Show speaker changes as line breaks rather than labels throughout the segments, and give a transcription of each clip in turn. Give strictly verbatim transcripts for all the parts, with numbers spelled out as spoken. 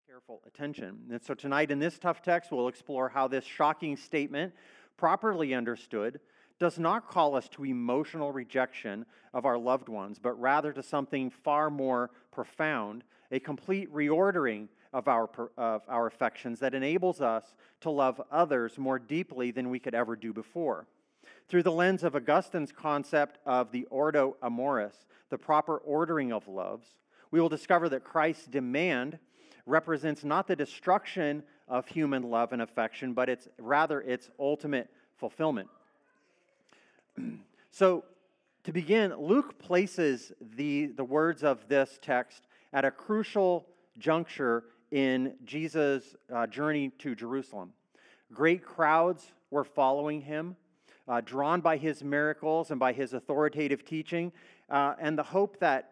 careful attention. And so tonight in this tough text, we'll explore how this shocking statement, properly understood, does not call us to emotional rejection of our loved ones, but rather to something far more profound, a complete reordering of our, of our affections that enables us to love others more deeply than we could ever do before. Through the lens of Augustine's concept of the ordo amoris, the proper ordering of loves, we will discover that Christ's demand represents not the destruction of human love and affection, but it's rather its ultimate fulfillment. So, to begin, Luke places the, the words of this text at a crucial juncture in Jesus' uh, journey to Jerusalem. Great crowds were following him, uh, drawn by his miracles and by his authoritative teaching, uh, and the hope that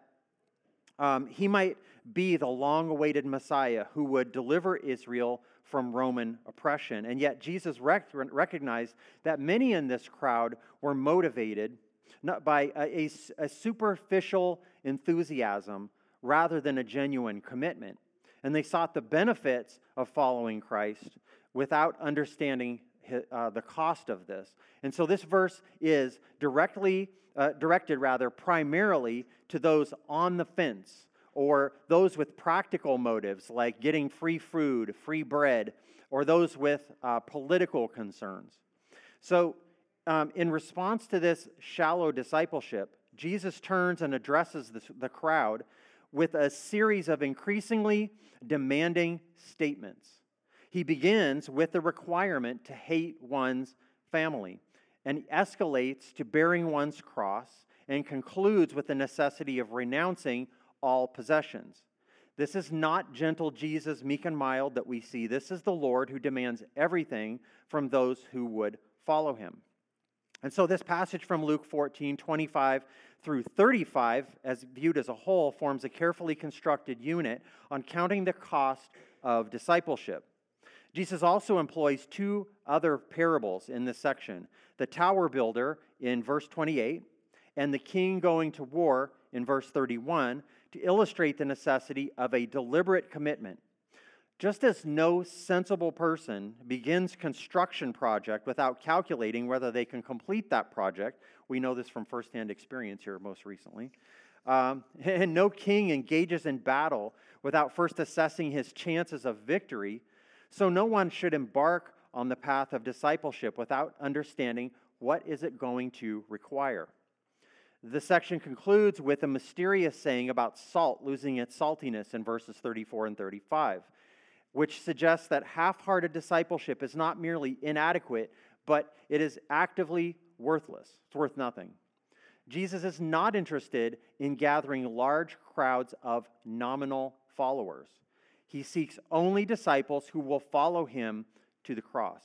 um, he might be the long-awaited Messiah who would deliver Israel from Roman oppression. And yet Jesus rec- recognized that many in this crowd were motivated not by a, a, a superficial enthusiasm rather than a genuine commitment. And they sought the benefits of following Christ without understanding uh, the cost of this. And so this verse is directly uh, directed rather primarily to those on the fence, or those with practical motives like getting free food, free bread, or those with uh, political concerns. So um, in response to this shallow discipleship, Jesus turns and addresses the, the crowd with a series of increasingly demanding statements. He begins with the requirement to hate one's family and escalates to bearing one's cross and concludes with the necessity of renouncing all possessions. This is not gentle Jesus, meek and mild, that we see. This is the Lord who demands everything from those who would follow him. And so this passage from Luke fourteen, twenty-five through thirty-five, as viewed as a whole, forms a carefully constructed unit on counting the cost of discipleship. Jesus also employs two other parables in this section: the tower builder in verse twenty-eight and the king going to war in verse thirty-one, to illustrate the necessity of a deliberate commitment. Just as no sensible person begins construction project without calculating whether they can complete that project, we know this from firsthand experience here most recently, um, and no king engages in battle without first assessing his chances of victory, so no one should embark on the path of discipleship without understanding what is it going to require. This section concludes with a mysterious saying about salt losing its saltiness in verses thirty-four and thirty-five, which suggests that half-hearted discipleship is not merely inadequate, but it is actively worthless. It's worth nothing. Jesus is not interested in gathering large crowds of nominal followers. He seeks only disciples who will follow him to the cross.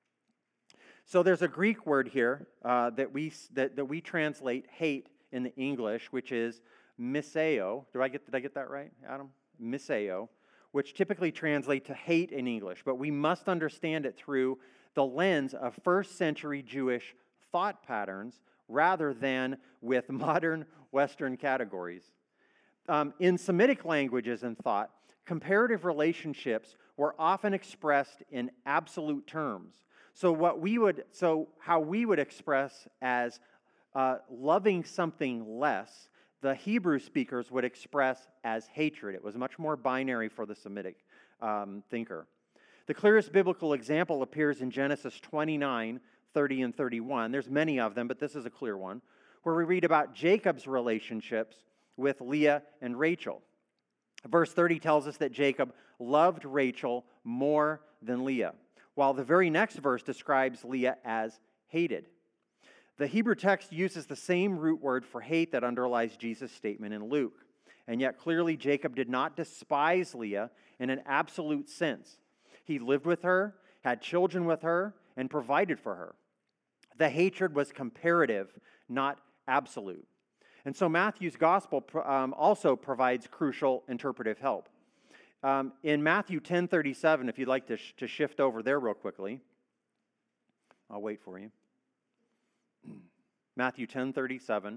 So there's a Greek word here uh, that we that, that we translate hate in the English, which is miseo. Do I get did I get that right, Adam? Miseo, which typically translate to hate in English, but we must understand it through the lens of first century Jewish thought patterns rather than with modern Western categories. Um, in Semitic languages and thought, comparative relationships were often expressed in absolute terms. So what we would, so how we would express as uh, loving something less, the Hebrew speakers would express as hatred. It was much more binary for the Semitic um, thinker. The clearest biblical example appears in Genesis twenty-nine, thirty, and thirty-one. There's many of them, but this is a clear one, where we read about Jacob's relationships with Leah and Rachel. Verse thirty tells us that Jacob loved Rachel more than Leah, while the very next verse describes Leah as hated. The Hebrew text uses the same root word for hate that underlies Jesus' statement in Luke. And yet clearly Jacob did not despise Leah in an absolute sense. He lived with her, had children with her, and provided for her. The hatred was comparative, not absolute. And so Matthew's gospel um, also provides crucial interpretive help. Um, in Matthew ten thirty-seven, if you'd like to, sh- to shift over there real quickly, I'll wait for you. Matthew ten thirty-seven.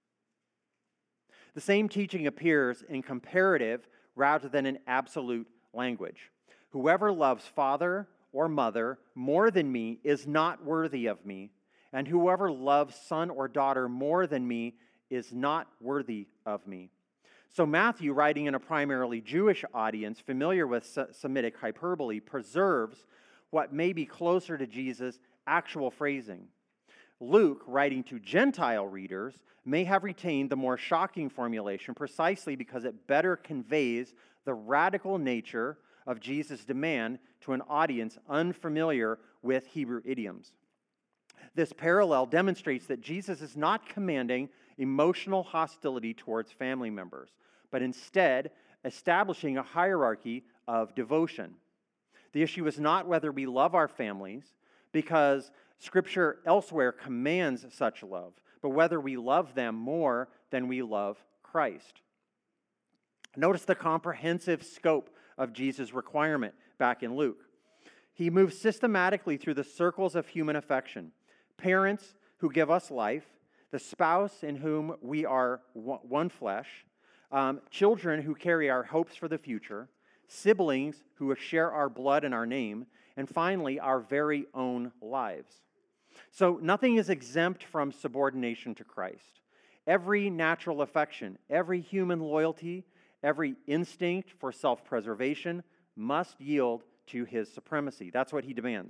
The same teaching appears in comparative rather than in absolute language. Whoever loves father or mother more than me is not worthy of me, and whoever loves son or daughter more than me is not worthy of me. So Matthew, writing in a primarily Jewish audience familiar with Semitic hyperbole, preserves what may be closer to Jesus' actual phrasing. Luke, writing to Gentile readers, may have retained the more shocking formulation precisely because it better conveys the radical nature of Jesus' demand to an audience unfamiliar with Hebrew idioms. This parallel demonstrates that Jesus is not commanding emotional hostility towards family members, but instead establishing a hierarchy of devotion. The issue is not whether we love our families, because Scripture elsewhere commands such love, but whether we love them more than we love Christ. Notice the comprehensive scope of Jesus' requirement back in Luke. He moves systematically through the circles of human affection. Parents who give us life, the spouse in whom we are one flesh, um, children who carry our hopes for the future, siblings who share our blood and our name, and finally, our very own lives. So nothing is exempt from subordination to Christ. Every natural affection, every human loyalty, every instinct for self-preservation must yield to his supremacy. That's what he demands.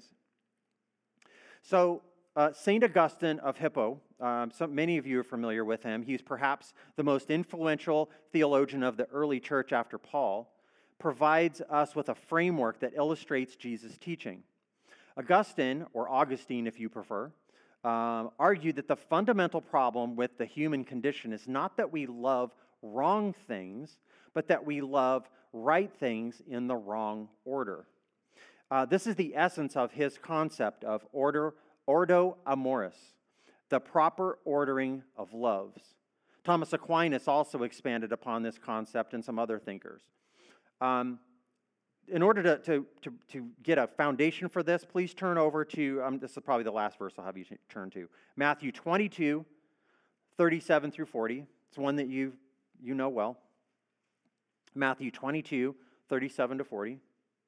So uh, Saint Augustine of Hippo, um, so many of you are familiar with him. He's perhaps the most influential theologian of the early church after Paul, provides us with a framework that illustrates Jesus' teaching. Augustine, or Augustine if you prefer, um, argued that the fundamental problem with the human condition is not that we love wrong things, but that we love right things in the wrong order. Uh, this is the essence of his concept of order, ordo amoris, the proper ordering of loves. Thomas Aquinas also expanded upon this concept, and some other thinkers. Um, in order to, to, to, to get a foundation for this, please turn over to, um, this is probably the last verse I'll have you t- turn to, Matthew twenty-two, thirty-seven through forty. It's one that you you know well. Matthew twenty-two, thirty-seven to forty.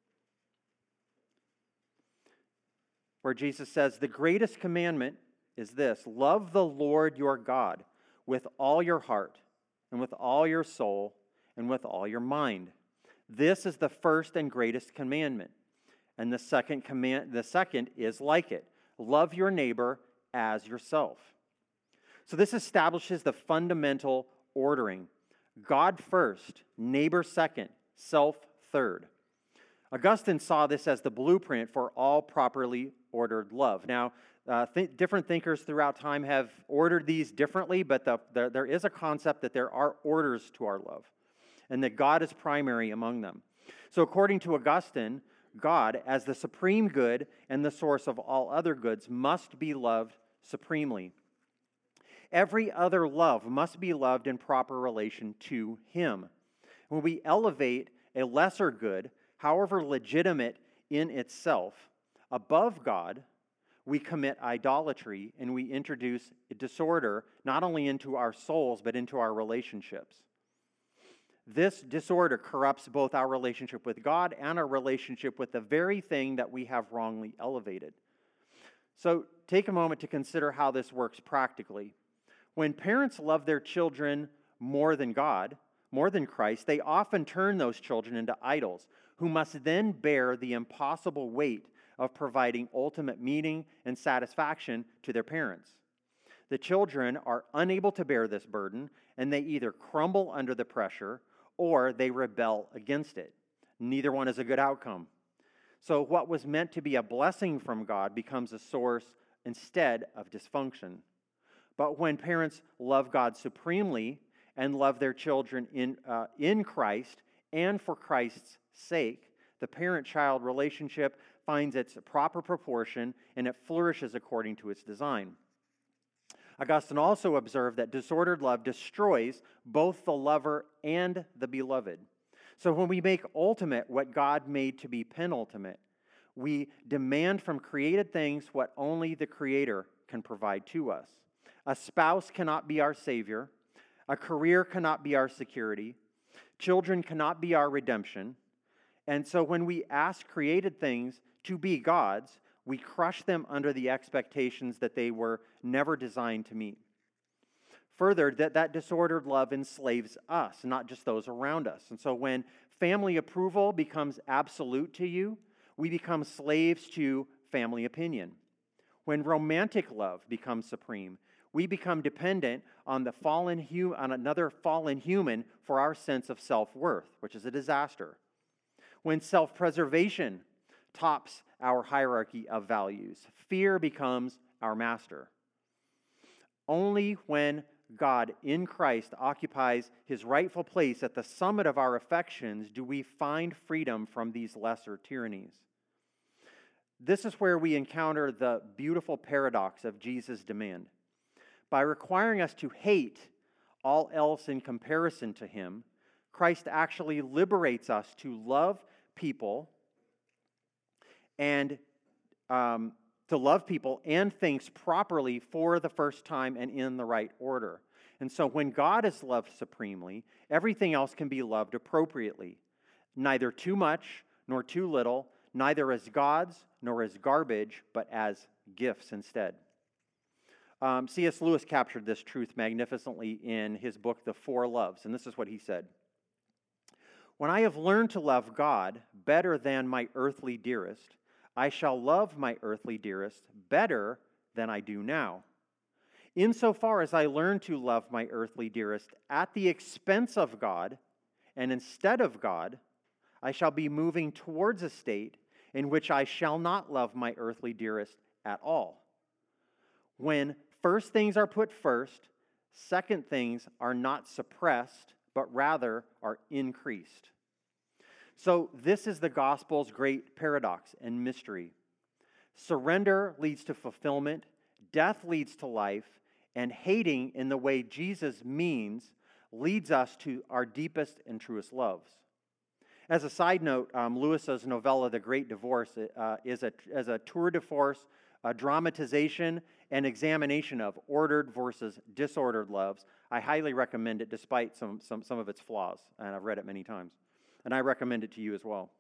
Where Jesus says, the greatest commandment is this: love the Lord your God with all your heart and with all your soul and with all your mind. This is the first and greatest commandment. And the second command, the second is like it: love your neighbor as yourself. So this establishes the fundamental ordering: God first, neighbor second, self third. Augustine saw this as the blueprint for all properly ordered love. Now, uh, th- different thinkers throughout time have ordered these differently, but the, the, there is a concept that there are orders to our love, and that God is primary among them. So according to Augustine, God, as the supreme good and the source of all other goods, must be loved supremely. Every other love must be loved in proper relation to Him. When we elevate a lesser good, however legitimate in itself, above God, we commit idolatry and we introduce disorder not only into our souls but into our relationships. This disorder corrupts both our relationship with God and our relationship with the very thing that we have wrongly elevated. So take a moment to consider how this works practically. When parents love their children more than God, more than Christ, they often turn those children into idols, who must then bear the impossible weight of providing ultimate meaning and satisfaction to their parents. The children are unable to bear this burden, and they either crumble under the pressure or they rebel against it. Neither one is a good outcome. So what was meant to be a blessing from God becomes a source instead of dysfunction. But when parents love God supremely and love their children in, uh, in Christ and for Christ's sake, the parent-child relationship finds its proper proportion and it flourishes according to its design. Augustine also observed that disordered love destroys both the lover and the beloved. So when we make ultimate what God made to be penultimate, we demand from created things what only the Creator can provide to us. A spouse cannot be our Savior. A career cannot be our security. Children cannot be our redemption. And so when we ask created things to be gods, we crush them under the expectations that they were never designed to meet. Further, that, that disordered love enslaves us, not just those around us. And so when family approval becomes absolute to you, we become slaves to family opinion. When romantic love becomes supreme, we become dependent on the fallen hu- on another fallen human for our sense of self-worth, which is a disaster. When self-preservation tops our hierarchy of values, fear becomes our master. Only when God in Christ occupies his rightful place at the summit of our affections do we find freedom from these lesser tyrannies. This is where we encounter the beautiful paradox of Jesus' demand. By requiring us to hate all else in comparison to him, Christ actually liberates us to love people and um, to love people and things properly for the first time and in the right order. And so when God is loved supremely, everything else can be loved appropriately. Neither too much nor too little, neither as gods nor as garbage, but as gifts instead. Um, C S Lewis captured this truth magnificently in his book, The Four Loves, and this is what he said. When I have learned to love God better than my earthly dearest, I shall love my earthly dearest better than I do now. Insofar as I learn to love my earthly dearest at the expense of God and instead of God, I shall be moving towards a state in which I shall not love my earthly dearest at all. When first things are put first, second things are not suppressed, but rather are increased. So this is the gospel's great paradox and mystery. Surrender leads to fulfillment, death leads to life, and hating in the way Jesus means leads us to our deepest and truest loves. As a side note, um, Lewis's novella, The Great Divorce, uh, is a, as a tour de force, a dramatization and examination of ordered versus disordered loves. I highly recommend it despite some, some, some of its flaws, and I've read it many times. And I recommend it to you as well.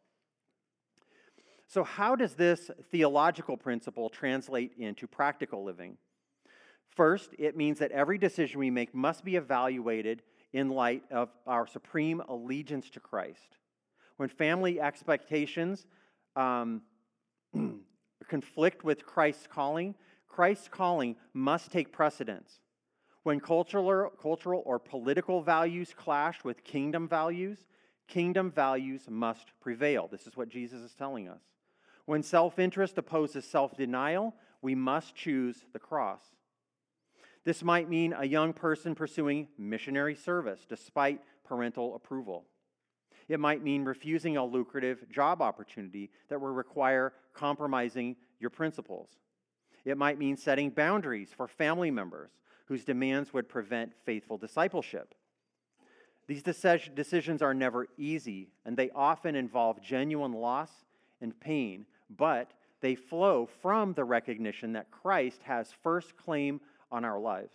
So how does this theological principle translate into practical living? First, it means that every decision we make must be evaluated in light of our supreme allegiance to Christ. When family expectations um, conflict with Christ's calling, Christ's calling must take precedence. When cultural, cultural or political values clash with kingdom values, kingdom values must prevail. This is what Jesus is telling us. When self-interest opposes self-denial, we must choose the cross. This might mean a young person pursuing missionary service despite parental approval. It might mean refusing a lucrative job opportunity that will require compromising your principles. It might mean setting boundaries for family members whose demands would prevent faithful discipleship. These decisions are never easy, and they often involve genuine loss and pain, but they flow from the recognition that Christ has first claim on our lives.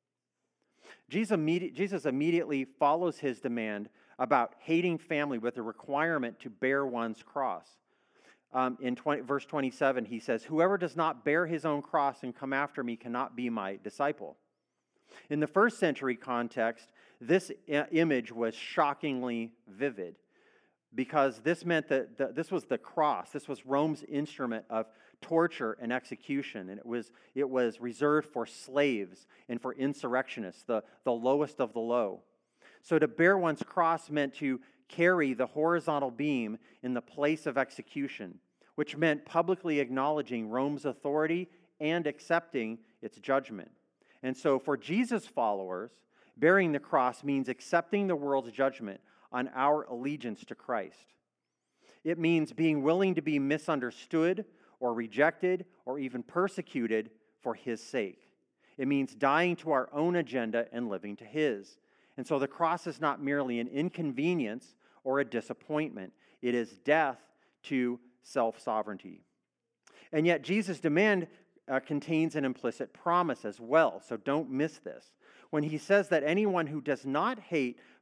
Jesus immediately follows his demand about hating family with a requirement to bear one's cross. Um, in twenty, verse twenty-seven, he says, "Whoever does not bear his own cross and come after me cannot be my disciple." In the first century context, this image was shockingly vivid because this meant that the, this was the cross. This was Rome's instrument of torture and execution, and it was, it was reserved for slaves and for insurrectionists, the, the lowest of the low. So to bear one's cross meant to carry the horizontal beam in the place of execution, which meant publicly acknowledging Rome's authority and accepting its judgment. And so for Jesus' followers, bearing the cross means accepting the world's judgment on our allegiance to Christ. It means being willing to be misunderstood or rejected or even persecuted for his sake. It means dying to our own agenda and living to his. And so the cross is not merely an inconvenience or a disappointment. It is death to self-sovereignty. And yet Jesus' demand uh, contains an implicit promise as well, so don't miss this. When he says that anyone who does not hate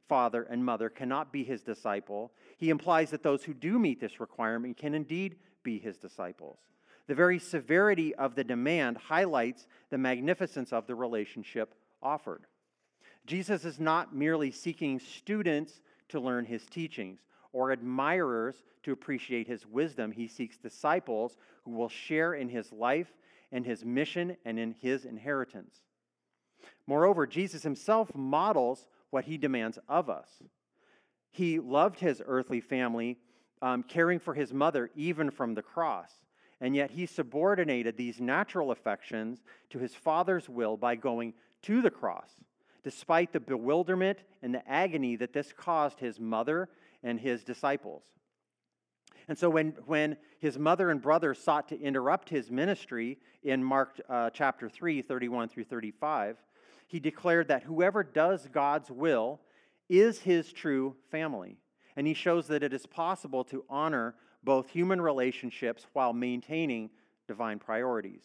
father and mother cannot be his disciple, he implies that those who do meet this requirement can indeed be his disciples. The very severity of the demand highlights the magnificence of the relationship offered. Jesus is not merely seeking students to learn his teachings or admirers to appreciate his wisdom. He seeks disciples who will share in his life and his mission and in his inheritance. Moreover, Jesus himself models what he demands of us. He loved his earthly family, um, caring for his mother even from the cross, and yet he subordinated these natural affections to his Father's will by going to the cross, despite the bewilderment and the agony that this caused his mother and his disciples. And so when, when his mother and brothers sought to interrupt his ministry in Mark uh, chapter three, thirty-one through thirty-five, he declared that whoever does God's will is his true family. And he shows that it is possible to honor both human relationships while maintaining divine priorities.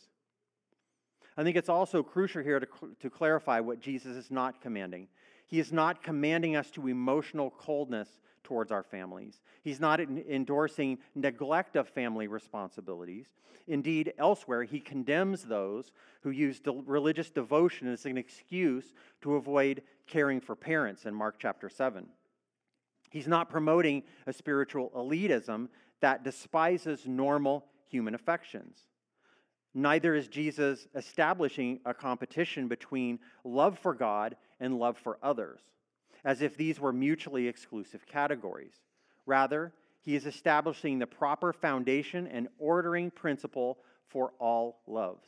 I think it's also crucial here to, to clarify what Jesus is not commanding. He is not commanding us to emotional coldness towards our families. He's not endorsing neglect of family responsibilities. Indeed, elsewhere, he condemns those who use de- religious devotion as an excuse to avoid caring for parents in Mark chapter seven. He's not promoting a spiritual elitism that despises normal human affections. Neither is Jesus establishing a competition between love for God and love for others, as if these were mutually exclusive categories. Rather, he is establishing the proper foundation and ordering principle for all loves.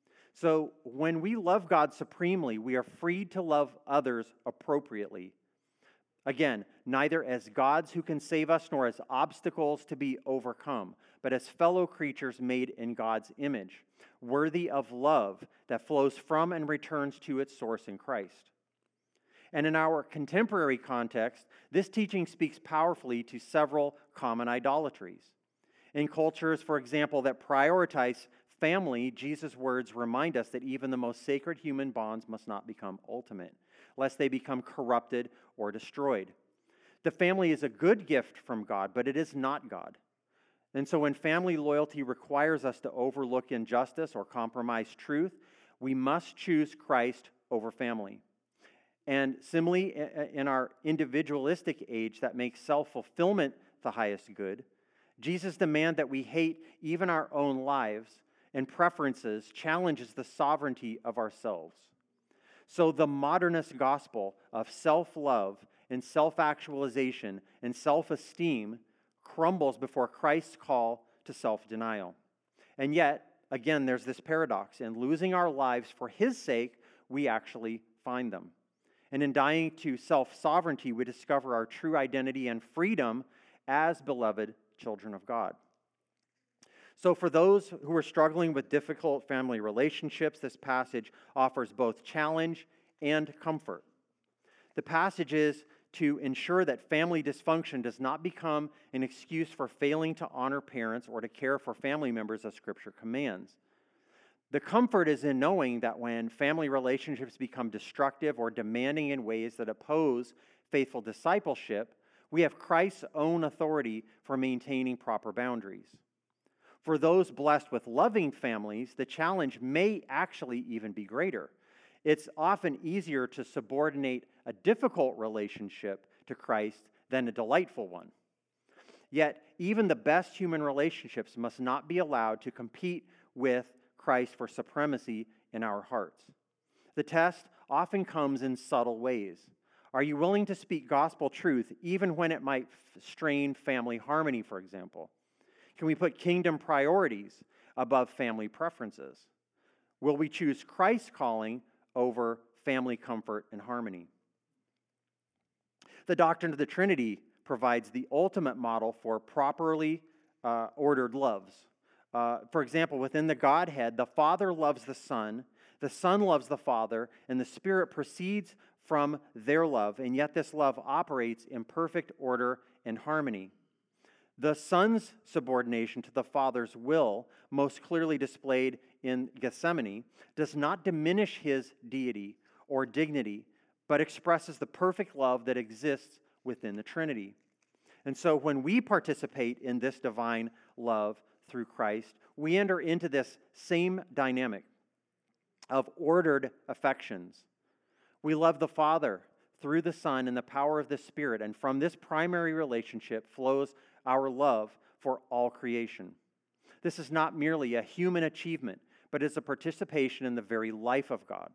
So when we love God supremely, we are freed to love others appropriately. Again, neither as gods who can save us nor as obstacles to be overcome, but as fellow creatures made in God's image, worthy of love that flows from and returns to its source in Christ. And in our contemporary context, this teaching speaks powerfully to several common idolatries. In cultures, for example, that prioritize family, Jesus' words remind us that even the most sacred human bonds must not become ultimate, lest they become corrupted or destroyed. The family is a good gift from God, but it is not God. And so when family loyalty requires us to overlook injustice or compromise truth, we must choose Christ over family. And similarly, in our individualistic age that makes self-fulfillment the highest good, Jesus' demand that we hate even our own lives and preferences challenges the sovereignty of ourselves. So the modernist gospel of self-love and self-actualization and self-esteem crumbles before Christ's call to self-denial. And yet, again, there's this paradox. In losing our lives for his sake, we actually find them. And in dying to self-sovereignty, we discover our true identity and freedom as beloved children of God. So for those who are struggling with difficult family relationships, this passage offers both challenge and comfort. The passage is to ensure that family dysfunction does not become an excuse for failing to honor parents or to care for family members as Scripture commands. The comfort is in knowing that when family relationships become destructive or demanding in ways that oppose faithful discipleship, we have Christ's own authority for maintaining proper boundaries. For those blessed with loving families, the challenge may actually even be greater. It's often easier to subordinate a difficult relationship to Christ than a delightful one. Yet, even the best human relationships must not be allowed to compete with Christ for supremacy in our hearts. The test often comes in subtle ways. Are you willing to speak gospel truth even when it might strain family harmony, for example? Can we put kingdom priorities above family preferences? Will we choose Christ's calling over family comfort and harmony? The doctrine of the Trinity provides the ultimate model for properly uh, ordered loves. Uh, for example, within the Godhead, the Father loves the Son, the Son loves the Father, and the Spirit proceeds from their love, and yet this love operates in perfect order and harmony. The Son's subordination to the Father's will, most clearly displayed in Gethsemane, does not diminish his deity or dignity, but expresses the perfect love that exists within the Trinity. And so when we participate in this divine love through Christ, we enter into this same dynamic of ordered affections. We love the Father through the Son and the power of the Spirit, and from this primary relationship flows our love for all creation. This is not merely a human achievement, but is a participation in the very life of God.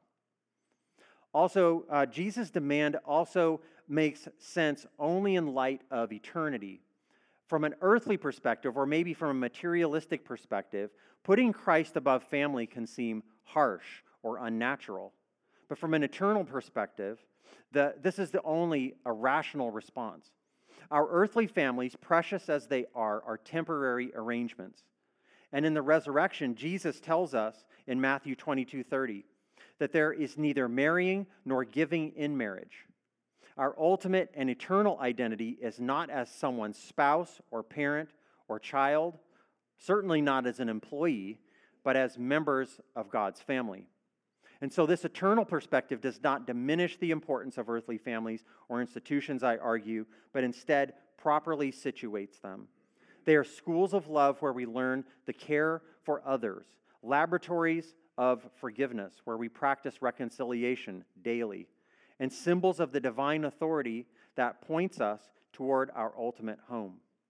Also, uh, Jesus' demand also makes sense only in light of eternity. From an earthly perspective, or maybe from a materialistic perspective, putting Christ above family can seem harsh or unnatural. But from an eternal perspective, the, this is the only a rational response. Our earthly families, precious as they are, are temporary arrangements. And in the resurrection, Jesus tells us in Matthew twenty-two thirty that there is neither marrying nor giving in marriage. Our ultimate and eternal identity is not as someone's spouse or parent or child, certainly not as an employee, but as members of God's family. And so this eternal perspective does not diminish the importance of earthly families or institutions, I argue, but instead properly situates them. They are schools of love where we learn the care for others, laboratories of forgiveness where we practice reconciliation daily, and symbols of the divine authority that points us toward our ultimate home.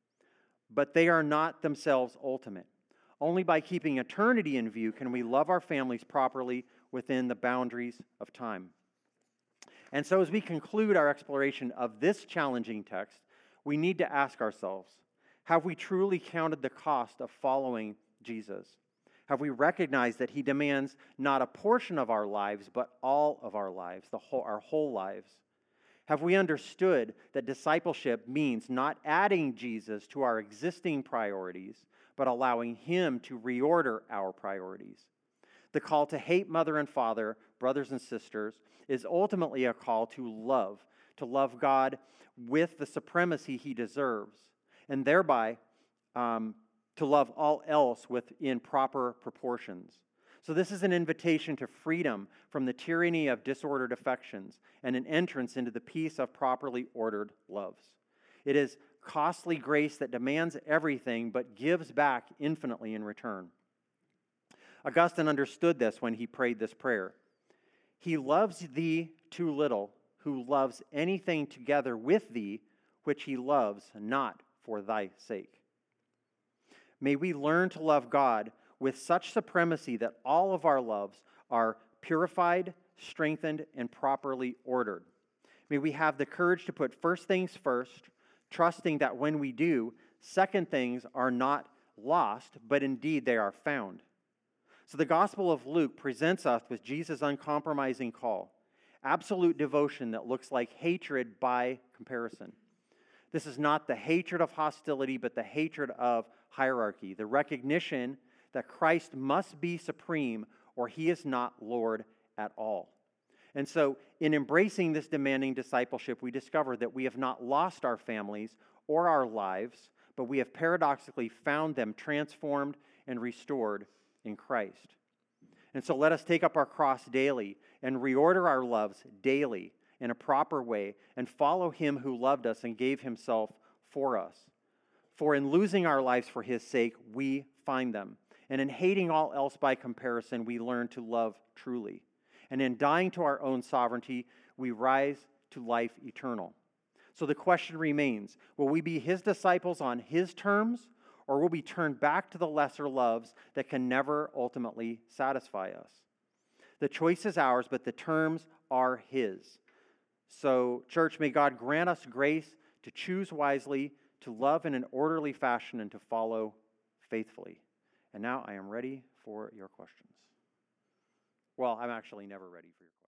But they are not themselves ultimate. Only by keeping eternity in view can we love our families properly within the boundaries of time. And so as we conclude our exploration of this challenging text, we need to ask ourselves, have we truly counted the cost of following Jesus? Have we recognized that he demands not a portion of our lives, but all of our lives, the whole, our whole lives? Have we understood that discipleship means not adding Jesus to our existing priorities, but allowing him to reorder our priorities? The call to hate mother and father, brothers and sisters, is ultimately a call to love, to love God with the supremacy he deserves, and thereby um, to love all else within proper proportions. So this is an invitation to freedom from the tyranny of disordered affections and an entrance into the peace of properly ordered loves. It is costly grace that demands everything but gives back infinitely in return. Augustine understood this when he prayed this prayer. He loves thee too little, who loves anything together with thee, which he loves not for thy sake. May we learn to love God with such supremacy that all of our loves are purified, strengthened, and properly ordered. May we have the courage to put first things first, trusting that when we do, second things are not lost, but indeed they are found. So the Gospel of Luke presents us with Jesus' uncompromising call, absolute devotion that looks like hatred by comparison. This is not the hatred of hostility, but the hatred of hierarchy, the recognition that Christ must be supreme or he is not Lord at all. And so in embracing this demanding discipleship, we discover that we have not lost our families or our lives, but we have paradoxically found them transformed and restored in Christ. And so let us take up our cross daily and reorder our loves daily in a proper way and follow him who loved us and gave himself for us. For in losing our lives for his sake, we find them. And in hating all else by comparison, we learn to love truly. And in dying to our own sovereignty, we rise to life eternal. So the question remains, will we be his disciples on his terms, or will we turn back to the lesser loves that can never ultimately satisfy us? The choice is ours, but the terms are his. So, church, may God grant us grace to choose wisely, to love in an orderly fashion, and to follow faithfully. And now I am ready for your questions. Well, I'm actually never ready for your questions.